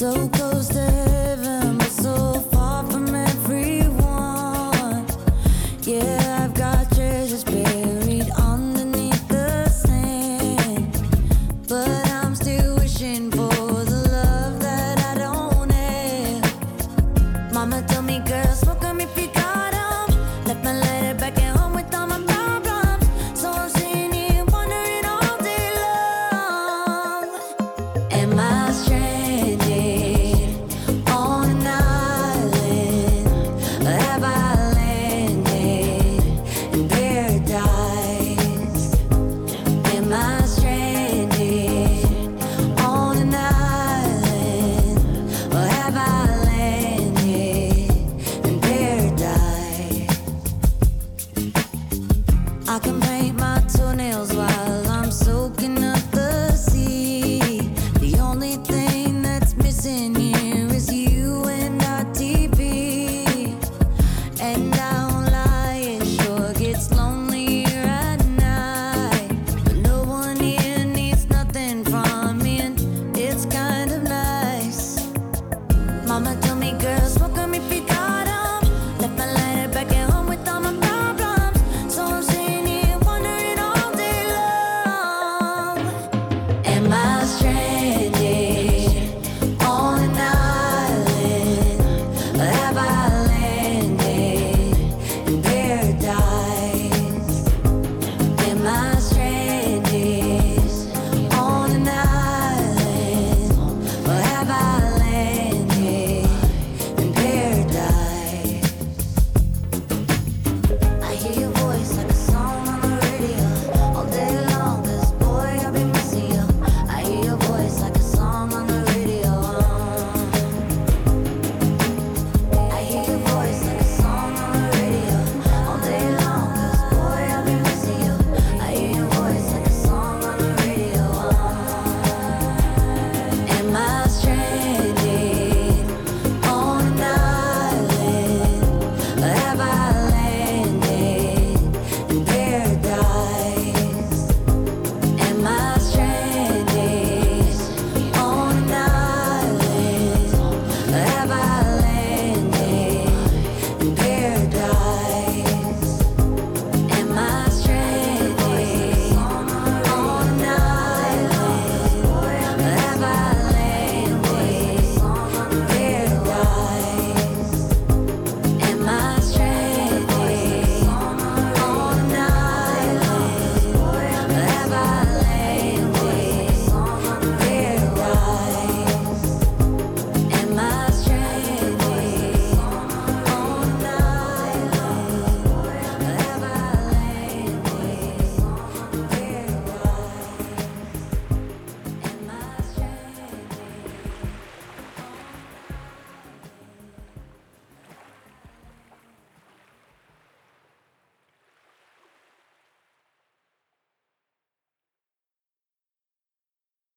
So close to heaven, but so far from everyone. Yeah, I've got treasures buried underneath the sand, but I'm still wishing for the love that I don't have. Mama told me, girl, smoke 'em if you got 'em. Left my letter back at home with all my problems, so I'm sitting here wondering all day long, am I strange?